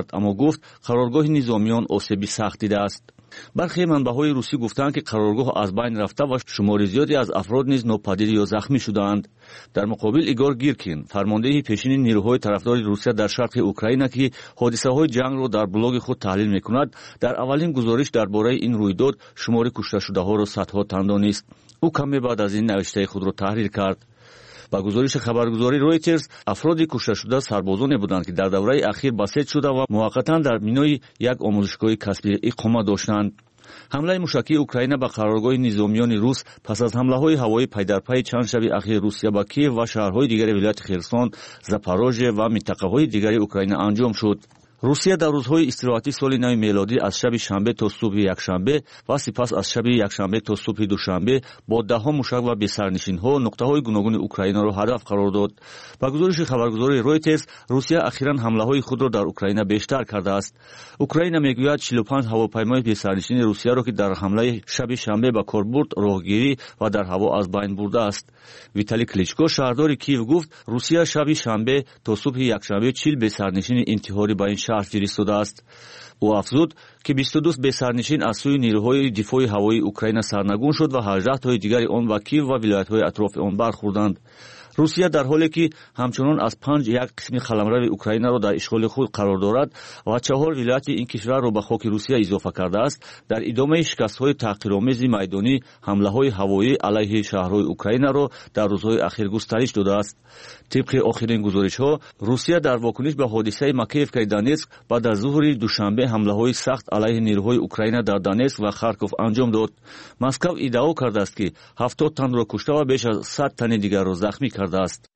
کرد، اما گفت قرارگاه نظامیان آسیبی سخت دیده است. برخی منبع‌های روسی گفتند که قرارگاه از بین رفته و شمار زیادی از افراد نیز ناپدید یا زخمی شدند. در مقابل ایگور گیرکین، فرمانده پیشین نیروهای طرفدار روسیه در شرق اوکراین که حادثه‌های جنگ را در بلوگ خود تحلیل می‌کند، در اولین گزارش درباره این رویداد شمار کشته شده‌ها را صدها تن دانست. او کمی بعد از این نوشته خود را تحریر کرد. با گزارش خبرگزاری رویترز، افرادی کشته شده سربازانی بودند که در دوره اخیر بسیج شده و موقتا در بنای یک آموزشگاه کسبی اقامت داشتند. حمله موشکی اوکراین به قرارگاه نظامیان روس پس از حمله‌های هوایی پی در پی چند شب اخیر روسیه به کیف و شهرهای دیگر ولایت خرسون، زاپاروژه و منطقه‌های دیگر اوکراین انجام شد. روسیه در روزهای استراحتی سال نو میلادی از شب شنبه تا صبح یکشنبه و سپس از شب یکشنبه تا صبح دوشنبه با ده‌ها موشک و بی‌سرنشین‌ها نقطه‌های گوناگون اوکراین را هدف قرار داد. با گزارش خبرگزاری رویترز، روسیه اخیراً حمله‌های خود را در اوکراین بیشتر کرده است. اوکراین میگوید 45 هواپیمای بی‌سرنشین روسیه را که در حمله شب شنبه به کار برد، راهگیری و در هوا از بین برده است. ویتالی کلیچکو، شهردار کیف، گفت روسیه شب شنبه تا صبح یکشنبه 40 بی‌سرنشین انتحاری به این شهر فرستاده است. او افزود که 22 بی‌سرنشین از سوی نیروهای دفاع هوایی اوکراین سرنگون شد و 18 تای دیگر آن به کیف و ولایت‌های اطراف آن برخوردند. روسیه در حالی که همچنان از 5 یک قسم قلمرو اوکراین را در اشغال خود قرار دارد و 4 ولایت این کشور را به خاک روسیه اضافه کرده است، در ادامه شکست‌های تحقیرآمیز میدانی، حمله‌های هوایی علیه شهرهای اوکراین را در روزهای اخیر گسترش داده است. طبق آخرین گزارش‌ها، روسیه در واکنش به حادثه مکییوکای دونتسک بعد از ظهر دوشنبه حمله‌های سخت علیه نیروهای اوکراین در دونتسک و خارکوف انجام داد. مسکو ادعا کرده است که 70 تن را کشته و بیش از 100 تن دیگر را زخمی کرده است.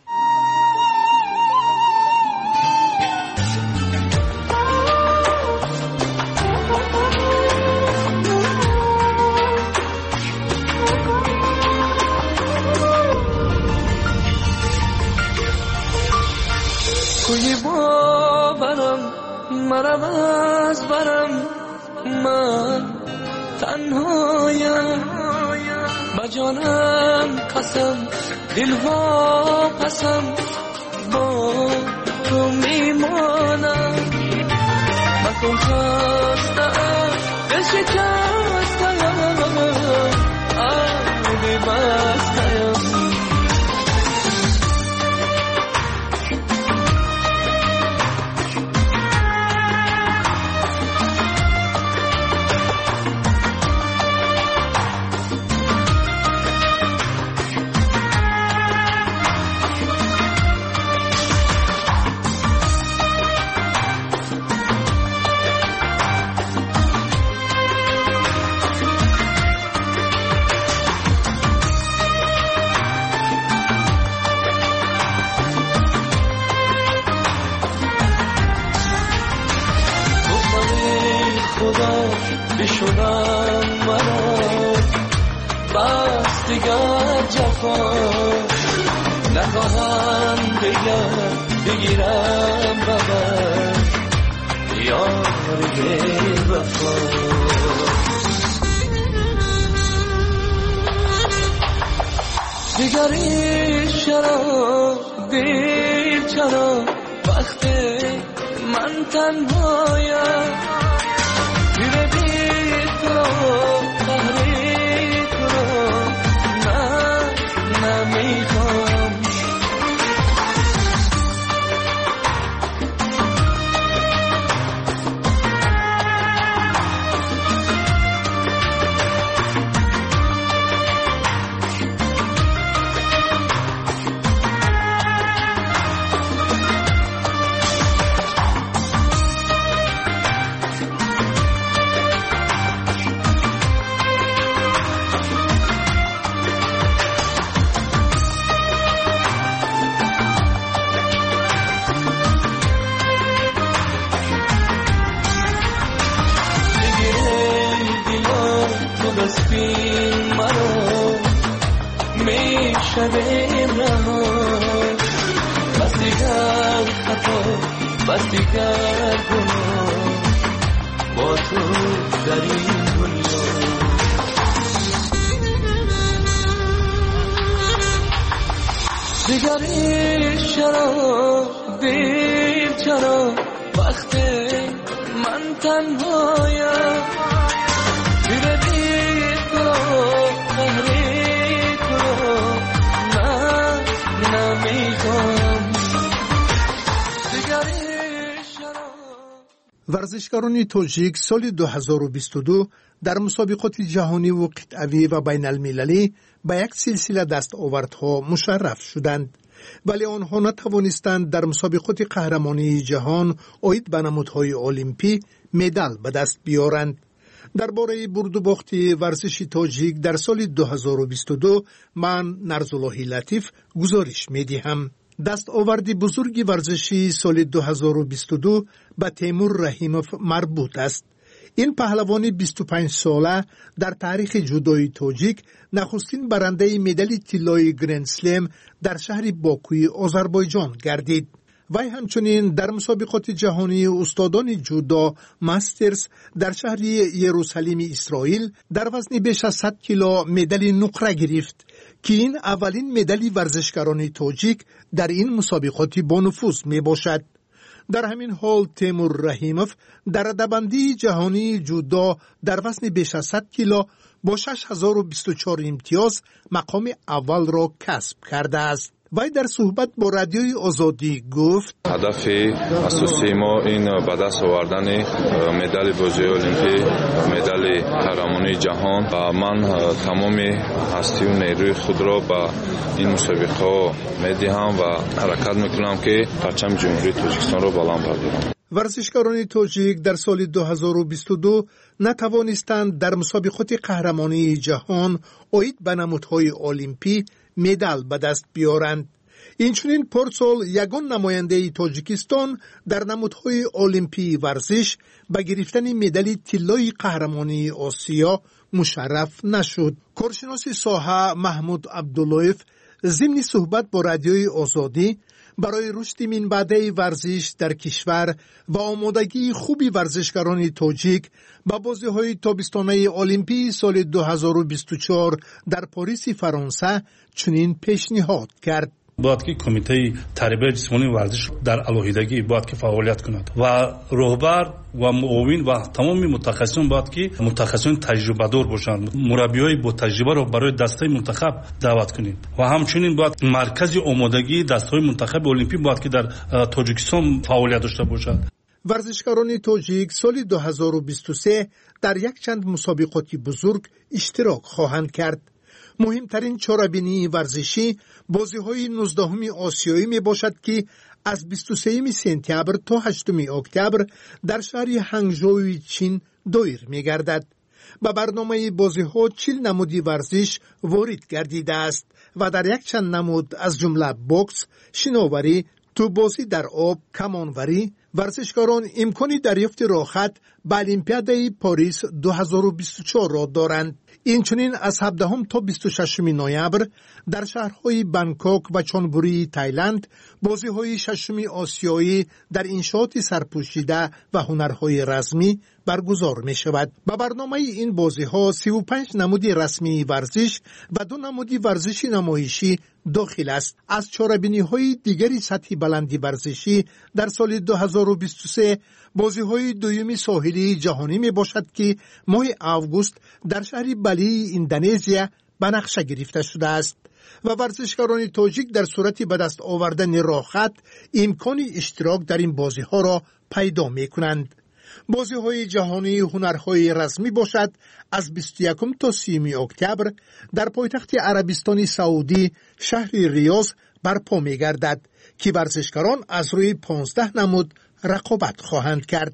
کوی باورم مرم از برم، من تنهایم با جانم قسم، دلها قسم با تو میمانم. مکن خستم دل شکستم، آبی بستم. بشونم مرا بس دیگر جفا نخواهم دیگر بگیرم ببر یار وفا. دیگری چرا دیر چرا وقتی من تنهایم، بسپین مرا میشویم رها، بس دیگر خطا بس دیگر گناه با تو در این دنیا. دیگری چرا دیر چرا وقتی تنهایم زیر دید تو قهری تو من نمیخوام دیگری ورزشکاران تاجیک سال 2022 در مسابقات جهانی و قطعی و بین المللی به یک سلسله دستاوردها مشرف شدند، ولی آنها نتوانستند در مسابقات قهرمانی جهان عاید به نمودهای المپی مدال به دست بیارند. درباره برد و باخت ورزش تاجیک در سال 2022 من نرزالله لطیف گزارش می‌دهم. دستاورد بزرگ ورزشی سال 2022 به تیمور رحیموف مربوط است. این پهلوان 25 ساله در تاریخ جودوی تاجیک نخستین برنده مدال طلای گرند اسلم در شهر باکوی آذربایجان گردید. وی همچنین در مسابقات جهانی استادان جودو ماسترز در شهر یروشلیم اسرائیل در وزن بیش از 100 کیلو مدال نقره گرفت که این اولین مدال ورزشکاران تاجیک در این مسابقات با نفوذ می باشد. در همین حال تیمور رحیموف در رده‌بندی جهانی جودو در وزن بیش از 100 کیلو با 6024 امتیاز مقام اول را کسب کرده است. وی در صحبت با رادیوی آزادی گفت هدف اساسی ما این به دست آوردن مدال بازی المپی، مدال قهرمانی جهان و من تمام هستی و نیروی خود را به این مسابقه میدهم و حرکت میکنم که پرچم جمهوری تاجیکستان را بلند بردارم. ورزشکاران تاجیک در سال 2022 نتوانستند در مسابقات قهرمانی جهان عاید به نمودهای المپی مدال به دست بیارند. اینچنین پارسال یگان نماینده تاجیکستان در نمودهای المپی ورزش به گرفتن مدال طلای قهرمانی آسیا مشرف نشد. کارشناس ساحه محمود عبداللهیف ضمن صحبت با رادیوی آزادی برای رشد منبعه ورزش در کشور و آمادگی خوبی ورزشکاران تاجیک به بازی‌های تابستانه المپی سال 2024 در پاریس فرانسه چنین پیشنهاد کرد. باید که کمیته تربیت جسمانی ورزش در علیحدگی باید که فعالیت کند و رهبر و معاون و تمام متخصصان باید که متخصصان تجربه دار باشند. مربیای با تجربه را برای دسته منتخب دعوت کنیم و همچنین باید مرکز آمادگی دسته‌های منتخب المپی باید که در تاجیکستان فعالیت داشته باشد. ورزشکاران تاجیک سال 2023 در یک چند مسابقات بزرگ اشتراک خواهند کرد. مهمترین چاره‌بینی ورزشی بازی‌های 19 آسیایی می باشد که از 23 سپتامبر تا 8 اکتبر در شهر هنگژوی چین دایر می گردد. به برنامه بازی‌ها 40 نمودی ورزش وارد گردیده است و در یک چند نمود از جمله بوکس، شناوری، توپ‌بازی در آب، کمانوری، ورزشکاران امکانی دریافت راحت به المپیاد پاریس 2024 را دارند. اینچنین از 17 تا 26 نوامبر در شهرهای بانکوک و چونبوری تایلند بازی‌های 6 آسیایی در انشاءات سرپوشیده و هنرهای رسمی برگزار می شود. به برنامه این بازی‌ها 35 نمود رسمی ورزش و 2 نمود ورزشی نمایشی داخل است. از چاره‌بینی‌های دیگری سطح بلندی ورزشی در سال 2023 بازی‌های دوم ساحلی جهانی می باشد که ماه آگوست در شهر بالی اندونزیا به نقشه گرفته شده است و ورزشکاران تاجیک در صورت به دست آوردن راحت امکان اشتراک در این بازی‌ها را پیدا می کنند. بازی‌های جهانی هنرهای رسمی باشد از 21 تا 30 اکتبر در پایتخت عربستان سعودی شهر ریاض برپا می گردد که ورزشکاران از روی 15 نمود رقابت خواهند کرد.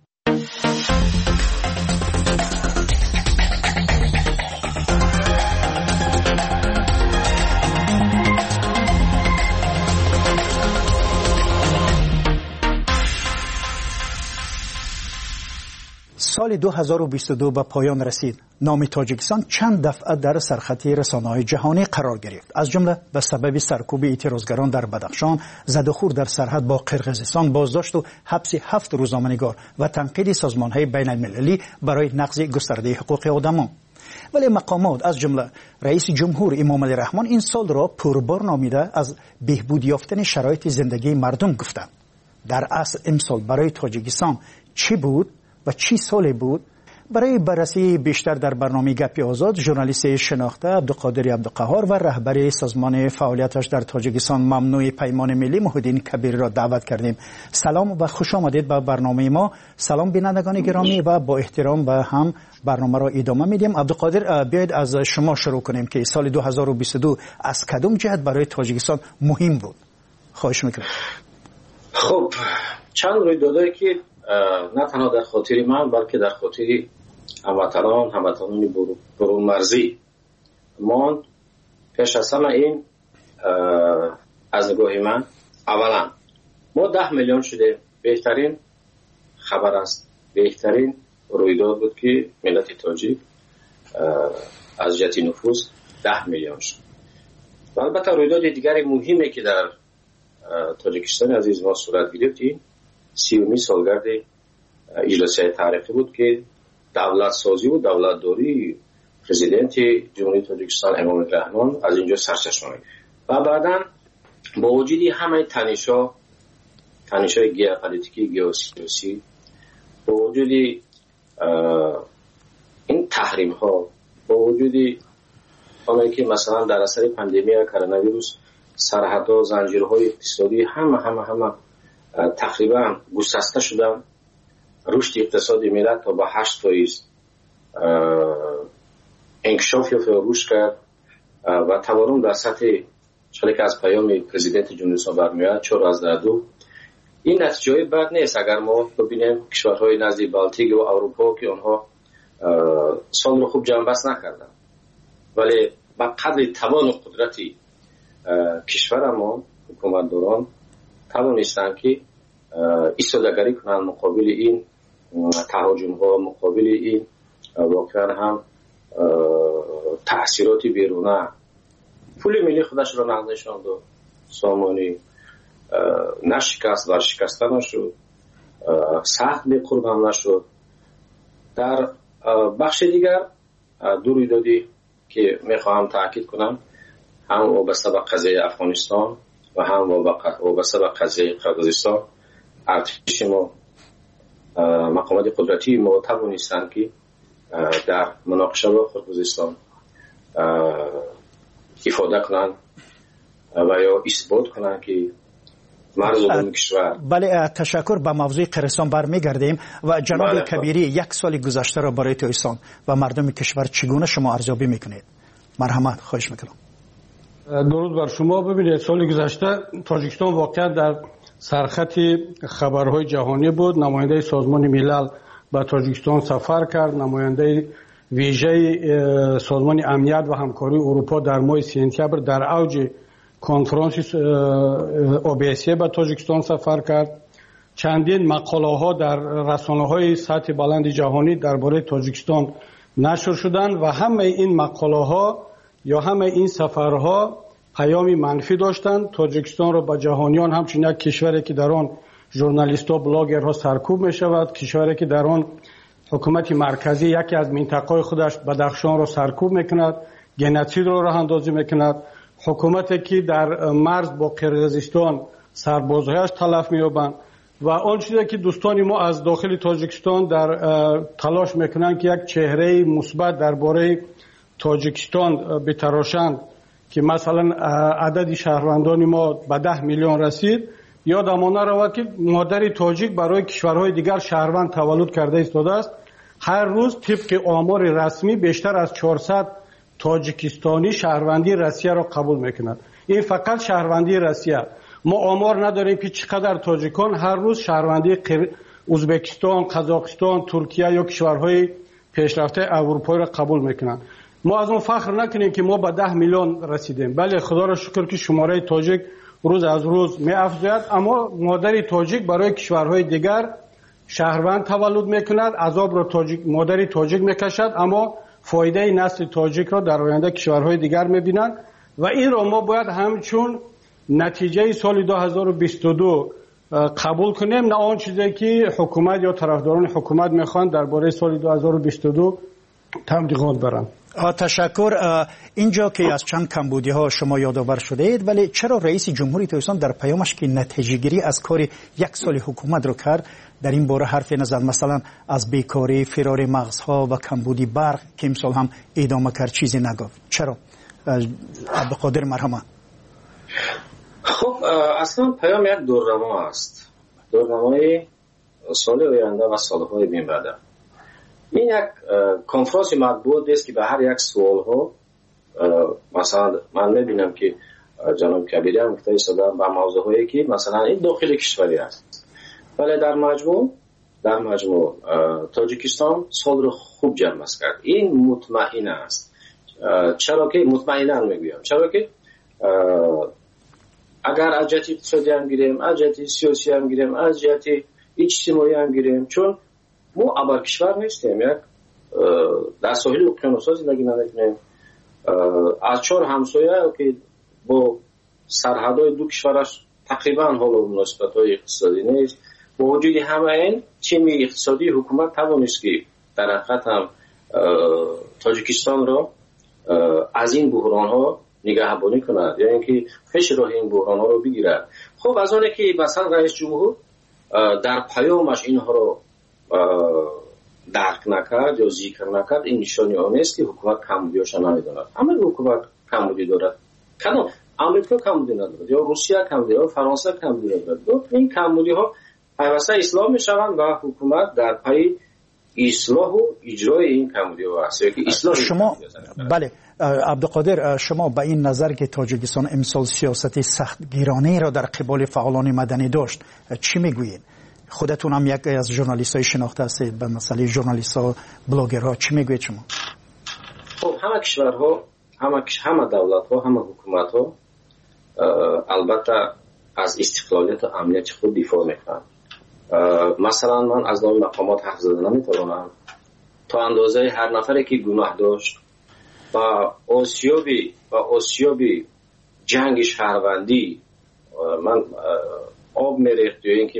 سال 2022 به پایان رسید. نام تاجیکستان چند دفعه در سرخط رسانه‌های جهانی قرار گرفت. از جمله به سبب سرکوب اعتراضگران در بدخشان، زدوخور در سرحد با قرقیزستان، بازداشت و حبس 7 روزنامه‌نگار و تنقید سازمان‌های بین‌المللی برای نقض گسترده حقوق آدمان. ولی مقامات از جمله رئیس جمهور امام علی رحمان این سال را پربار نامیده از بهبود یافتن شرایط زندگی مردم گفتند. در اصل امسال برای تاجیکستان چی بود و چی سالی بود؟ برای بررسی بیشتر در برنامه گپی آزاد ژورنالیست شناخته عبدالقادر عبدالقهار و رهبر سازمان فعالیتش در تاجیکستان ممنوع پیمان ملی محیدین کبیری را دعوت کردیم. سلام و خوش آمدید به برنامه ما. سلام بینندگان گرامی و با احترام به هم برنامه را ادامه میدیم. عبدالقادر، بیاید از شما شروع کنیم که سال 2022 از کدام جهت برای تاجیکستان مهم بود؟ خواهش میکنم. خب چند رویدادی که نه تنها در خاطر من بلکه در خاطر هموطنان برون مرزی ماند. پیش از همه این از نگاه من اولا ما 10 میلیون شده. بهترین خبر است، بهترین رویداد بود که ملت تاجیک از جهت نفوذ 10 میلیون شد. و البته رویداد دیگری مهمی که در تاجیکستان عزیز ما صورت گرفت 30 سالگرد اجلاسیه تاریخی بود که دولت سازی و دولت داری پرزیدنت جمهوری تاجیکستان امام رحمان از اینجا سرچشمه. و بعدا با وجود همه تنش‌های ژئوپلیتیکی ژئوسیاسی، با وجود این تحریم ها، با وجود آنهایی که مثلا در اثر پاندمی کرونا ویروس سرحدها، زنجیرهای اقتصادی همه تقریبا گسسته شدن، رشد اقتصادی ملت تا به 8% انکشاف یا رشد کرد و تورم در سطح چاله که از پیام پرزیدنت جمهوری اسلامی برمیاد 4.2. این نتیجه بد نیست اگر ما ببینیم کشورهای نزدیک بالتیک و اروپا که آنها سال رو خوب جنبست نکردن، ولی با قدر توان و قدرتی کشور ما حکومتداران توانستند که ایستادگری کنند مقابل این تهاجم ها، مقابل این واقعا هم تأثیرات بیرونه. پول ملی خودش را نقدشاند و سامانی نشکست، ورشکسته نشد، سخت به قربان نشد. در بخش دیگر دو رویدادی که میخواهم تاکید کنم، هم وابسته به قضیه افغانستان و هم وابسته به قضیه قرقیزستان، ارتش ما، مقامات قدرتی ما توانستند که در مناقشه با قرقیزستان افاده کنند و یا اثبات کنند که مرز عمومی کشور. بله، تشکر. به موضوع قرقیزستان برمیگردیم و جناب کبیری، یک سال گذشته را برای تاجیکستان و مردم کشور چگونه شما ارزیابی میکنید؟ مرحمت، خواهش میکنم. درود بر شما. ببینید سال گذشته تاجیکستان واقعا در سرخط خبرهای جهانی بود. نماینده سازمان ملل به تاجیکستان سفر کرد. نماینده ویژه سازمان امنیت و همکاری اروپا در ماه سپتامبر در اوج کنفرانس OBSE به تاجیکستان سفر کرد. چندین مقاله ها در رسانه های سطح بلند جهانی درباره تاجیکستان نشر شدند و همه این مقاله ها یا همه این سفرها پیامی منفی داشتند. تاجیکستان را به جهانیان همچنین یک کشوری که در آن ژورنالیست‌ها، بلاگرها سرکوب می‌شود، کشوری که در آن حکومت مرکزی یکی از منطقه‌های خودش بدخشان را سرکوب می‌کند، گنوسید را راه اندازی می‌کند، حکومتی که در مرز با قرقیزستان سربازهایش تلف می‌یابند و آن چیزی که دوستان ما از داخل تاجیکستان در تلاش می‌کنند که یک چهره مثبت درباره تاجیکستان بتراشند که مثلا عدد شهروندان ما به 10 میلیون رسید، یادمان نرود که مادر تاجیک برای کشورهای دیگر شهروند تولد کرده ایستاده است. هر روز طبق آمار رسمی بیشتر از 400 تاجیکستانی شهروندی روسیه را قبول میکنند. این فقط شهروندی روسیه. ما آمار نداریم که چقدر تاجیکان هر روز شهروندی ازبکستان، قزاقستان، ترکیه یا کشورهای پیشرفته اروپایی را قبول میکنند. ما از اون فخر نکنیم که ما به 10 میلیون رسیدیم. بله، خدا را شکر که شماره تاجیک روز از روز می افزاید، اما مادر تاجیک برای کشورهای دیگر شهروند تولد میکند، عذاب را مادر تاجیک میکشد، اما فایده نسل تاجیک را در آینده کشورهای دیگر میبینند و این را ما باید همچون نتیجه سال 2022 قبول کنیم، نه آن چیزی که حکومت یا طرفداران حکومت میخوان درباره سال 2022 تبلیغات برن. تشکر. اینجا که از چند کمبودی ها شما یادآور شده اید، ولی چرا رئیس جمهوری تاجیکستان در پیامش که نتیجه گیری از کار یک سال حکومت رو کرد در این باره حرفی نزد؟ مثلا از بیکاری، فرار مغزها و کمبودی برق که امسال هم ادامه کرد چیزی نگفت. چرا؟ عبدالقادر مرحمت. خب اصلا پیام یک دورنما است، دورنمای سال آینده و سالهای من بعد. این یک کنفرانس مطبوعاتی است که به هر یک سوال ها مثلا من میبینم که جناب کبیری هم گفته ایستادن به موضوع هایی که مثلا این داخل کشوری است، ولی در مجموع تاجیکستان سال رو خوب جمع کرد. این مطمئن است. چرا که مطمئنا میگویم؟ چرا که اگر از جهت اقتصادی هم گیریم، از جهت سیاسی هم گیریم، از جهت اجتماعی هم گیریم، چون ما ابر کشور نیستیم، یک در ساحل اقیانوس‌ها زندگی نمی‌کنیم. از 4 همسایه که با سرحدهای دو کشورش تقریبا حالا مناسبت‌های اقتصادی نیست، با وجود همه این تیم اقتصادی حکومت توانست که در حقیقت هم تاجیکستان را از این بحران‌ها نگهبانی کند، یعنی اینکه پیش راه این بحران‌ها رو بگیرد. خب از آنه که مثلا رئیس جمهور در پیامش اینها رو درک نکرد یا ذکر نکرد، این نشانی آن است که حکومت کمبودی‌هاش نمی‌داند. همه حکومت کمبودی دارد. کدام آمریکا کمبودی ندارد، یا روسیه کمبودی، یا فرانسه کمبودی ندارد. این کمبودی‌ها پیوسته اصلاح می‌شوند و حکومت در پی اصلاح و اجرای این کمبودی‌ها است. یعنی اصلاح شما بله عبدالقادر، شما به این نظر که تاجیکستان امسال سیاست سختگیرانه را در قبال فعالان مدنی داشت چی میگویید؟ خودتون هم یک از ژورنالیست‌های شناخته هستید، به مسئله ژورنالیست‌ها، بلاگرها چی میگویید شما؟ خب همه کشورها، همه دولت‌ها، همه حکومت‌ها البته از استقلالیت و امنیت خود دفاع میکنند. مثلا من از نام مقامات حرف زدن نمیتوانم. تا اندازه هر نفری که گناه داشت و آسیابی جنگ شهروندی من آب میریخت، یا اینکه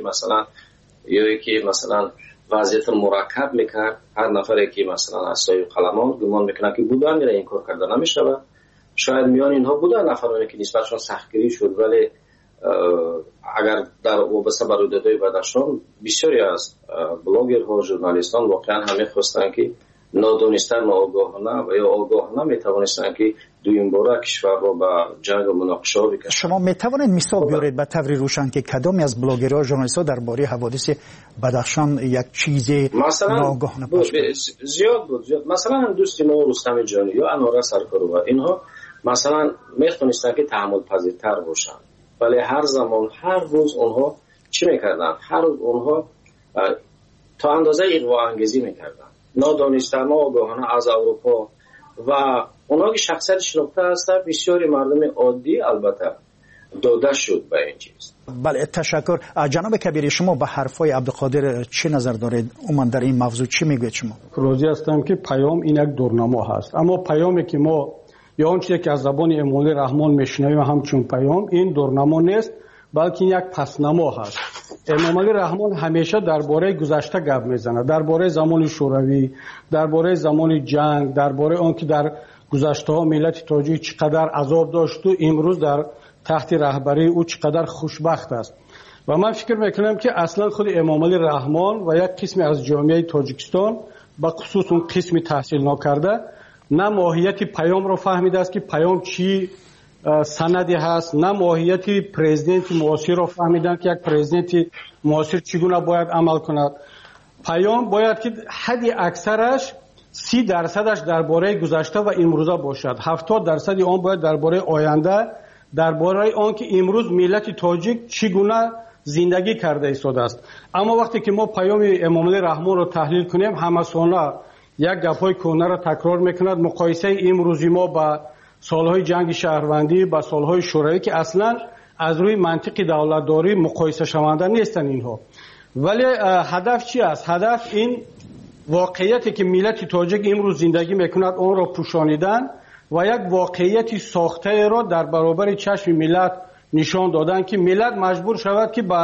مثلا وضعیت مرکب میکرد، هر نفری که مثلا از سایه قلمان گمان میکنه که بودن میره این کار کرده نمیشود. شاید میان اینها بودن نفرانی که نسبتشون سختگیری شد، ولی اگر در وابسته به رویدادهای بعدشون بسیاری از بلاگرها، ژورنالیستان واقعا همه خواستن که نادانسته، ناآگاهانه و یا آگاهانه میتوانستن که دویم باره کشور را به جنگ و مناقشه بکشند. شما میتوانید مثال بیارید به طور روشن که کدامی از بلاگرها و ژورنالیست‌ها درباره حوادث بدخشان یک چیز ناآگاهانه پخش کردند؟ زیاد بود. مثلا هم دوست ما رستم جانی یا انوار سرکارو، اینها مثلا میتونستن که تحمل پذیرتر باشن، ولی هر زمان هر روز اونها چی میکردن؟ هر روز اونها تا اندازه اغوا انگیزی میکردن، نادانسته، ناآگاهانه از اروپا، و اونها که شخصیت شناخته هستن بسیاری مردم عادی البته داده شد به این چیز. بله تشکر. جناب کبیری، شما به حرفای عبدالقادر چه نظر دارید؟ عموما در این موضوع چی میگوید شما؟ راضی هستم که پیام این یک دورنما هست، اما پیامی که ما یا اون چیزی که از زبان امامعلی رحمان میشنویم همچون پیام، این دورنما نیست بلکه یک پسنما هست. امامعلی رحمان همیشه درباره گذشته گپ میزنه، درباره زمان شوروی، درباره زمان جنگ، درباره اون که در گذشته ها ملت تاجیک چقدر عذاب داشت و امروز در تحت رهبری او چقدر خوشبخت است. و من فکر میکنم که اصلا خود امامعلی رحمان و یک قسم از جامعه تاجیکستان، به خصوص اون قسم تحصیل ناکرده، نه ماهیت پیام رو فهمیده است که پیام چی سندی هست، نه ماهیت پرزیدنت معاصر رو فهمیدن که یک پرزیدنت معاصر چگونه باید عمل کند. پیام باید که حد اکثرش 30% درباره گذشته و امروزه باشد، 70% آن باید درباره آینده، درباره آن که امروز ملت تاجیک چگونه زندگی کرده ایستاده است. اما وقتی که ما پیام امامعلی رحمان رو تحلیل کنیم، همسانه یک گپ‌های کهنه را تکرار میکند. مقایسه امروزی ما با سالهای جنگ شهروندی، با سالهای شوروی که اصلا از روی منطق دولتداری مقایسه شونده نیستن اینها. ولی هدف چی است؟ هدف این واقعیتی که ملت تاجیک امروز زندگی میکند اون را پوشانیدن و یک واقعیتی ساخته را در برابر چشم ملت نشان دادن که ملت مجبور شود که با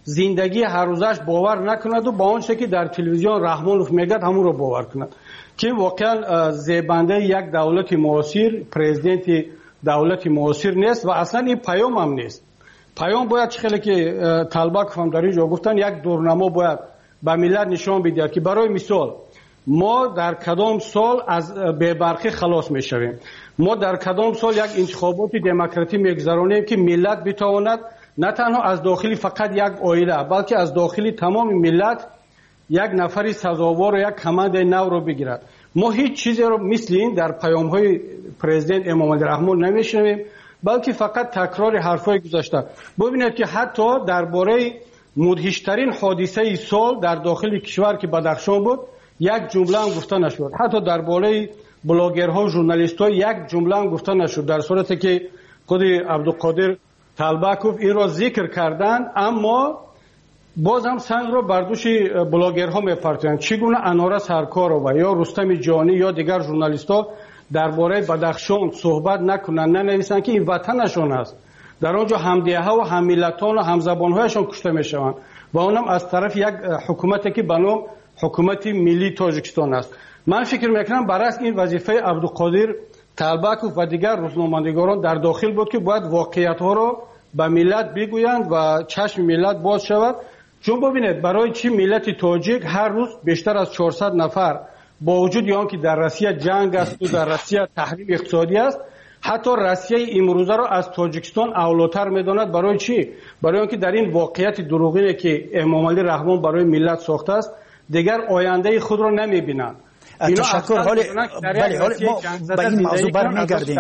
زندگی هر روزش باور نکند و با اون چیزی که در تلویزیون رحمانوف میگه همون رو باور کند که واقعا زیبنده یک دولت معاصر، پرزیدنت دولت معاصر نیست و اصلا این پیام هم نیست. پیام باید خیلی که طلبه هم در اینجا گفتن یک دورنما باید به ملت نشان بده که برای مثال ما در کدام سال از بی‌برقی خلاص میشویم، ما در کدام سال یک انتخابات دموکراتی میگذرانیم که ملت بتواند نه تنها از داخلی فقط یک عائله بلکه از داخلی تمام ملت یک نفری سزاوار و یک کماند نو رو بگیرد. ما هیچ چیزی رو مثل این در پیام‌های پرزیدنت امام علی رحمان نمیشنویم، بلکه فقط تکرار حرفای گذشته. ببینید که حتی درباره مدهشترین حادثه سال در داخل کشور که بدخشان بود یک جمله هم گفته نشد. حتی درباره بلاگرها و ژورنالیست‌ها یک جمله هم گفته نشد، در صورتی که خود عبدالقادر طلبکوف این را ذکر کردن، اما باز هم سنگ را بر دوش بلاگرها می‌پرتند. چگونه اناره سرکارова یا رستم جانی یا دیگر ژورنالیست‌ها درباره بدخشان صحبت نکنند، ننویسند که این وطنشان است، در آنجا همدیه‌ها و هم‌ملتان و همزبان‌هایشان کشته می‌شوند و اونم از طرف یک حکومتی که به نام حکومت ملی تاجیکستان است. من فکر میکنم برعکس این وظیفه عبدالقادر طلبکوف و دیگر روزنامه‌نگاران در داخل بود که باید واقعیت‌ها را به ملت بگویند و چشم ملت باز شود. چون ببینید برای چی ملت تاجیک هر روز بیشتر از 400 نفر با وجود آن که در روسیه جنگ است و در روسیه تحریم اقتصادی است، حتی روسیه امروزه را از تاجیکستان اولاتر می‌داند. برای چی؟ برای آنکه در این واقعیت دروغینی که امام علی رحمان برای ملت ساخته است دیگر آینده خود را نمی‌بینند. تشکر. حالی ما به این موضوع برمیگردیم،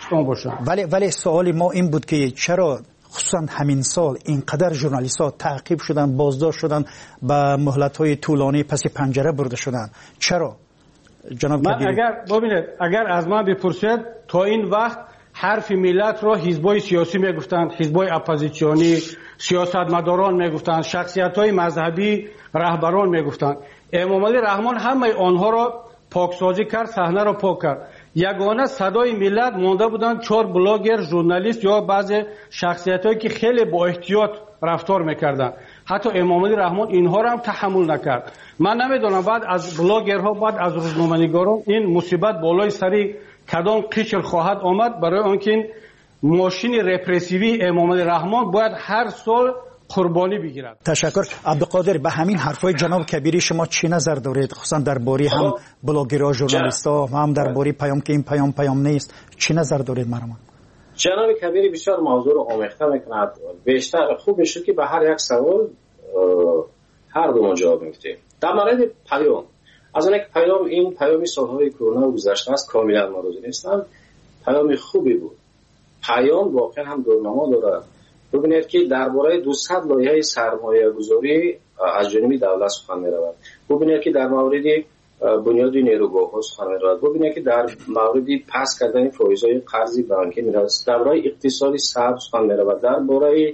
ولی سوال ما این بود که چرا خصوصا همین سال اینقدر ژورنالیست‌ها تعقیب شدن، بازداشت شدن، به مهلت‌های طولانی پس پنجره برده شدن؟ چرا جناب کبیری؟ اگر از من بپرسید تا این وقت حرف ملت را حزبای سیاسی میگفتند، حزبای اپوزیسیونی، سیاستمداران میگفتند، شخصیت‌های مذهبی، رهبران میگفتند. امام علی رحمان همه آنها را پاکسازی کرد، صحنه را پاک کرد. یگانه صدای ملت مانده بودند 4 بلاگر، ژورنالیست یا بعضی شخصیت‌هایی که خیلی با احتیاط رفتار میکردند. حتی امام علی رحمان اینها را هم تحمل نکرد. من نمیدونم بعد از بلاگرها، بعد از روزنامه‌نگاران این مصیبت بالای سری کدام قشر خواهد آمد، برای آنکه این ماشین رپرسیوی امام علی رحمان باید هر سال قربانی بگیرد. تشکر. عبدالقادر، به همین حرفای جناب کبیری شما چی نظر دارید؟ خصوصا درباره هم بلاگرها، ژورنالیست‌ها و هم درباره پیام که این پیام نیست، چی نظر دارید مرحوم؟ جناب کبیری بسیار موضوع رو آمیخته میکند. بیشتر خوب میشه که به هر یک سوال هر دو جواب میدیم. در مورد پیام، از اون این پیامی سالهای کرونا گذشته است کاملا مورد نیستم، پیام خوبی بود. پیام واقعا هم دورنما داره. ببینید که درباره 200 لایحه سرمایه گذاری از جانب دولت سخن می‌رود. ببینید که در مورد بنیاد نیروگاه‌ها سخن می‌رود. ببینید که در مورد پس کردن فایزهای قرضی بانکی می‌رود. درباره اقتصادی سبز سخن می‌رود. درباره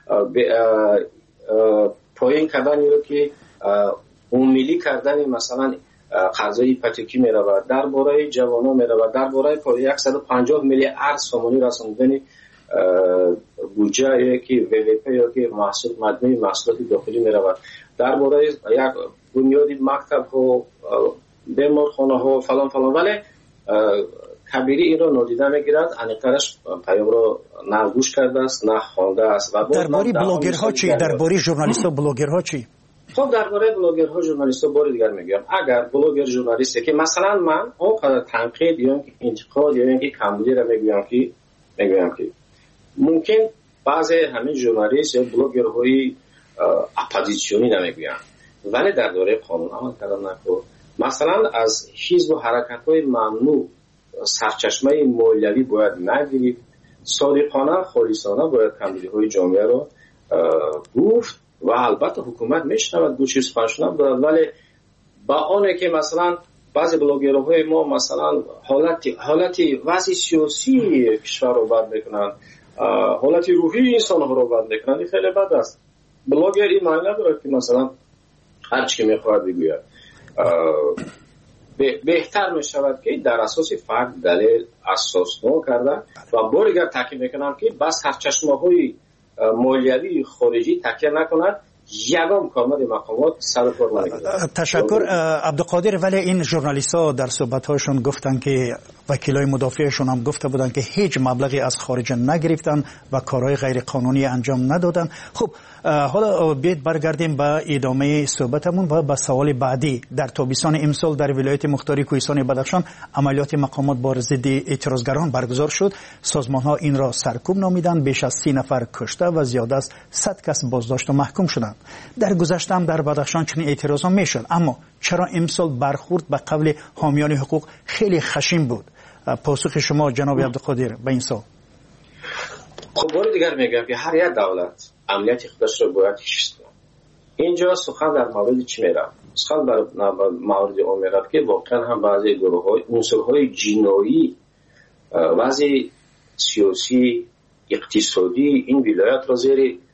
پایین کردن که عمومی کردن مثلا قرضای هیپوتکی می‌رود. درباره جوانان می‌رود. درباره 150 میلیارد سومانی رساندن بودجه که WWP یا که محصول مجموعی محصولات داخلی می‌رود. درباره یک بنیاد مکتب و بیمارخانه ها فلان فلان، ولی کبیری این را نادیده میگیرد. انیقرش پیام را نه گوش کرده است نه خوانده است. درباره بلاگرها چی؟ درباره ژورنالیست‌ها بلاگرها چی؟ خب درباره بلاگرها ژورنالیست‌ها بار دیگر میگم، اگر بلاگر ژورنالیستی که مثلا من اونقدر تنقید یا انتقاد یا اینکه کمبودی را میگم که ممکن بعضی همین ژورنالیست یا بلاگرهای اپوزیسیونی نمیگویند، ولی در دوره قانون عمل کردن نکن. مثلا از حزب و حرکت‌های ممنوع سرچشمه مولوی باید نگیرید، صادقانه خالصانه باید کمبودی‌های جامعه را گفت و البته حکومت میشنود دو چیز فرشنم دارد، ولی با آنه که مثلا بعضی بلاگرهای ما مثلا حالتی وضع سیاسی کشور رو بد میکنند، حالتی روحی انسان ها رو بد میکنند، این خیلی بد است. بلاگر این معنی ندارد که مثلا هر چی میخواهد بگوید. بهتر میشود که در اساس فرد دلیل اساسنامه کردن و بارگر تاکید میکنم که بس هر چشمه های مالیوی خارجی تکیه نکند. یگام کامل مقامات سر کار نگرفت. تشکر عبدالقادر. ولی این ژورنالیست ها در صحبت هاشون گفتن که وکیلای مدافعشون هم گفته بودن که هیچ مبلغی از خارج نگرفتن و کارهای غیر قانونی انجام ندادن. خب حالا بیاید برگردیم به ادامه صحبتمون و به سوال بعدی. در تابستان امسال در ولایت مختار کوهستان بدخشان عملیات مقامات بر ضد اعتراضگران برگزار شد. سازمان ها این را سرکوب نامیدند. بیش از 30 نفر کشته و زیاد از 100 کس بازداشت و محکوم شدند. در گذشته هم در بدخشان چنین اعتراضا میشد، اما چرا امسال برخورد به قول حامیان حقوق خیلی خشن بود؟ پاسخ شما جناب عبدالقادر به این سوال. خب بار دیگر میگم که هر یک دولت عملیات خودش را باید کشید. اینجا سخن در مورد چی میره؟ سخن در مورد اون میره که واقعا هم بعضی گروه‌های عنصرهای جنایی بعضی سیاسی اقتصادی این ولایت را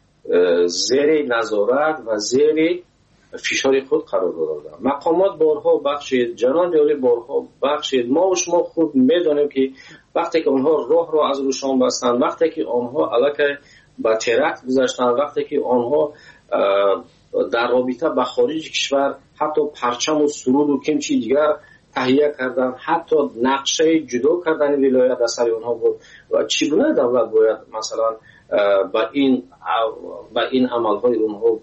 زیر نظارت و زیر فشار خود قرار دادن. مقامات بارها بخشید، جنان جالی بارها بخشید. ما و شما خود میدانیم که وقتی که آنها راه را از روشان بستن، وقتی که آنها علاقه به ترکت گذاشتن، وقتی که آنها در رابطه با خارج کشور حتی پرچم و سرود و کمچی دیگر تهیه کردن، حتی نقشه جدا کردن ولایت از سر آنها بود. و چگونه دولت باید مثلا با این عملهای اونها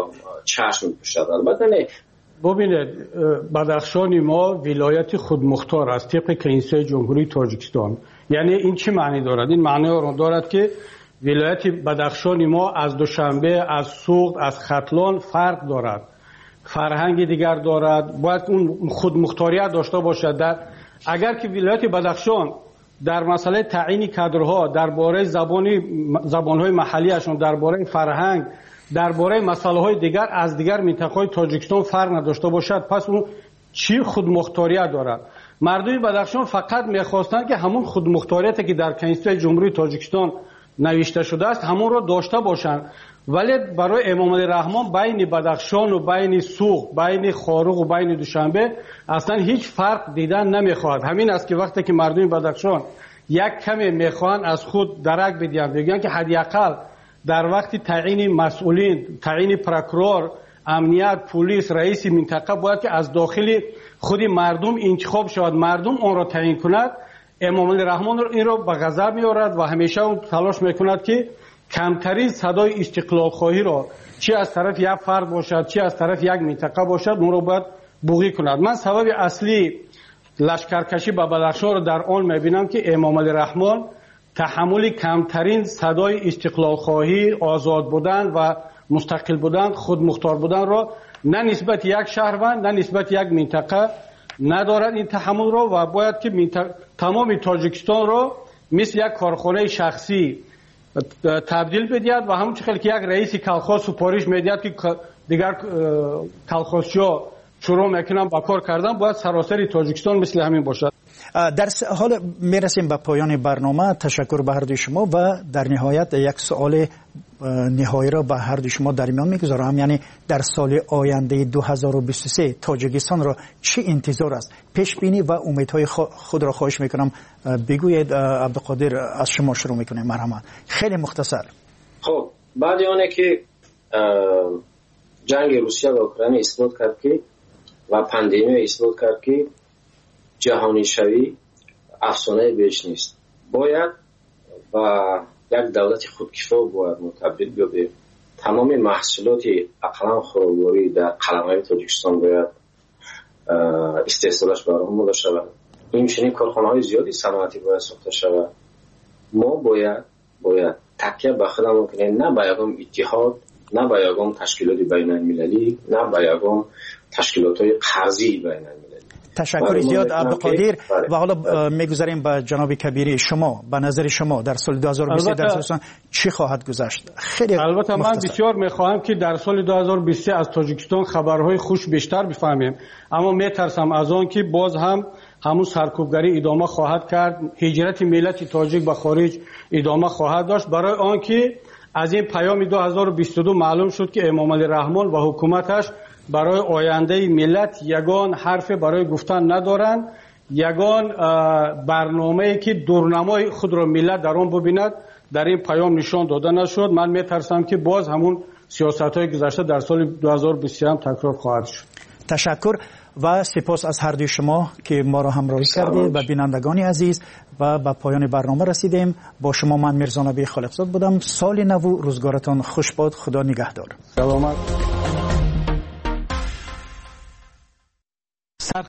چشم بپوشد؟ البته نه. ببینید بدخشان ما ولایت خودمختار است طبق کنستیتوی جمهوری تاجیکستان. یعنی این چه معنی دارد؟ این معنی را دارد که ولایت بدخشان ما از دوشنبه، از سوغد، از ختلان فرق دارد، فرهنگ دیگر دارد، باید اون خودمختاریت داشته باشد. اگر که ولایت بدخشان در مسئله تعیین کادرها، درباره زبان‌های محلیشون، درباره فرهنگ، درباره مسائل دیگر از دیگر منطقه‌های تاجیکستان فرق نداشته باشد، پس اون چی خودمختاریت دارد؟ مردم بدخشان فقط می‌خواستند که همون خودمختاریتی که در کنستیتوی جمهوری تاجیکستان نوشته شده است همون را داشته باشند. ولی برای امام علی رحمان بین بدخشان و بین سوغد، بین خاروق و بین دوشنبه اصلا هیچ فرق دیدن نمیخواهد. همین است که وقتی که مردم بدخشان یک کمی میخوان از خود درک بدهند، بگن که حداقل در وقت تعیین مسئولین، تعیین پروکورور، امنیت، پلیس، رئیس منطقه باید که از داخل خود مردم انتخاب شود، مردم آن را تعیین کند. امام علی رحمان این را به غضب میآورد و همیشه اون تلاش میکند که کمترین صدای استقلال خواهی را چی از طرف یک فرد باشد چی از طرف یک منطقه باشد اون را باید بوغی کند. من سبب اصلی لشکرکشی به بدخشان را در آن میبینم که امام علی رحمان تحمل کمترین صدای استقلال خواهی، آزاد بودن و مستقل بودن، خود مختار بودن را نه نسبت یک شهروند نه نسبت یک منطقه ندارد این تحمل را و باید که تمام تاجیکستان را مثل یک کارخانه شخصی تبدیل بدهد و همون چقدر که یک رئیس کلخاز سپارش میدهد که دیگر کلخازچی‌ها شروع میکنن با کار کردن، باید سراسر تاجیکستان مثل همین باشد. در حال میرسیم به پایان برنامه. تشکر به هر دوی شما و در نهایت یک سوال نهایی را به هر دوی شما در میان میگذارم. یعنی در سال آینده 2023 تاجیکستان را چه انتظار است؟ پیش بینی و امیدهای خود را خواهش میکنم بگویید. عبدالقادر از شما شروع میکنیم. مرحمت. خیلی مختصر. خب بعد آنه که جنگ روسیه و اوکراین اثبات کرد که و پاندمی اثبات کرد که جهانی شوی افسانه بیش نیست، باید و یک دولت خودکفا باید متبدل به تمام محصولات اقلام خوراکواری در قلمرو تاجیکستان باید استحصالش برآورده داشته شود. این چنین کارخانه‌های زیادی صنعتی باید ساخته شود. ما باید تکیه به خودمون کنیم، نه به یگام اتحاد، نه به یگام تشکیلات بین‌المللی، نه به یگام تشکیلات‌های قرضی بین‌المللی. تشکر زیاد عبدالقادر. و حالا میگذاریم به جناب کبیری. شما به نظر شما در سال 2023 در تاجیکستان چی خواهد گذشت؟ خیلی البته من بسیار میخواهم که در سال 2023 از تاجیکستان خبرهای خوش بیشتر بفهمیم، اما میترسم از آن که باز هم همون سرکوبگری ادامه خواهد کرد، هجرت ملت تاجیک به خارج ادامه خواهد داشت. برای آن که از این پیام 2022 معلوم شد که امام علی رحمان و حکومتش برای آینده ملت یگان حرف برای گفتن ندارند، یگان برنامه‌ای که دورنمای خود را ملت در آن ببیند در این پیام نشان داده نشد. من میترسم که باز همون سیاست‌های گذشته در سال 2023 هم تکرار خواهد شد. تشکر و سپاس از هر دوی شما که ما را همراهی کردید و بینندگان عزیز و به پایان برنامه رسیدیم. با شما من میرزا نبی خالقزاد بودم. سال نو روزگارتان خوش باد. خدا نگهدار. سلامت.